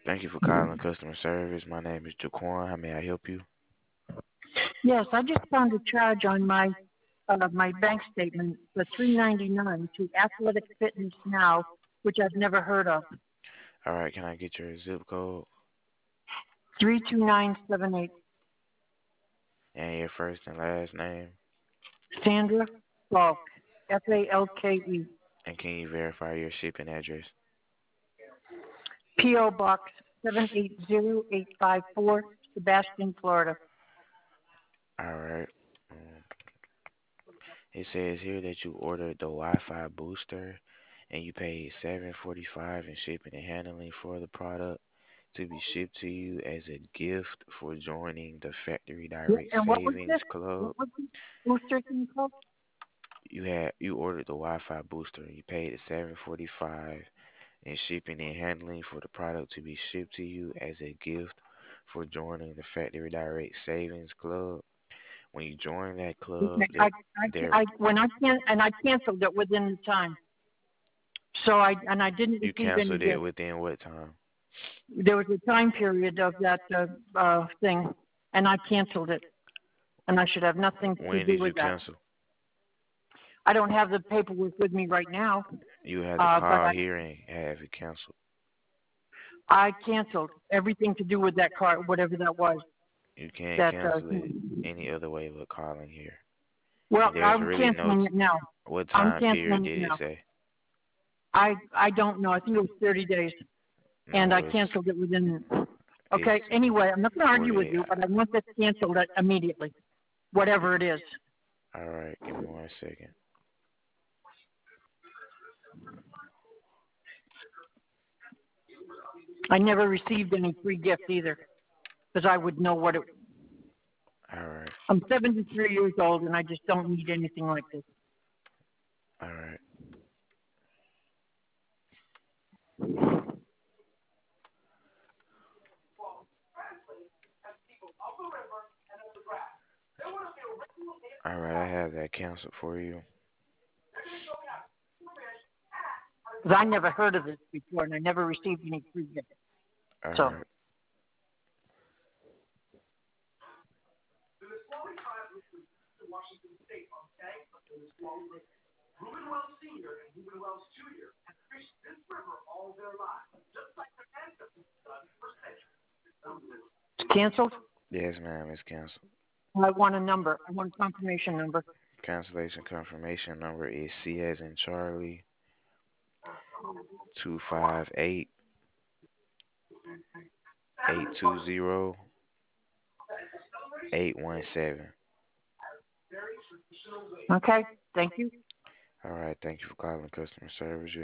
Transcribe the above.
Thank you for calling customer service. My name is Jaquan. How may I help you? Yes, I just found a charge on my bank statement for $3.99 to Athletic Fitness Now, which I've never heard of. All right, can I get your zip code 32978. and your first and last name? Sandra Falk, Falke. And can you verify your shipping address? P.O. Box 780854, Sebastian, Florida. All right. Um, it says here that you ordered the Wi-Fi booster and you paid $7.45 in shipping and handling for the product to be shipped to you as a gift for joining the Factory Yeah, Direct and what was Savings this? Club. What was this booster thing called? You ordered the Wi-Fi booster. You paid $7.45 in shipping and handling for the product to be shipped to you as a gift for joining the Factory Direct Savings Club. When you join that club, Okay, there when I canceled it within the time. So I didn't you receive any canceled it gift. within what time? There was a time period of that thing, and I canceled it, and I should have nothing to When do did you with that. cancel? I don't have the paperwork with me right now, You had to but call here and have it canceled. I canceled everything to do with that car, whatever that was. You can't That cancel it any other way but calling here. well, And there's I'm really no canceling it now. what I'm time period canceling it did it now. say? I don't know. I think it was 30 days, and I No, canceled it within. it's Okay. Anyway, I'm not going to argue with 48. you, but I want that canceled immediately, whatever it is. All right, give me 1 second. I never received any free gift either, because I would know what it. All right, I'm 73 years old, and I just don't need anything like this. all right. All right, I have that canceled for you. Because I never heard of this before, and I never received any free gift. All So, right. it's canceled. Yes, ma'am, it's canceled. I want a number. I want a confirmation number. Cancellation confirmation number is C as in Charlie 258-820-817. Okay. Thank you. All right, thank you for calling customer service.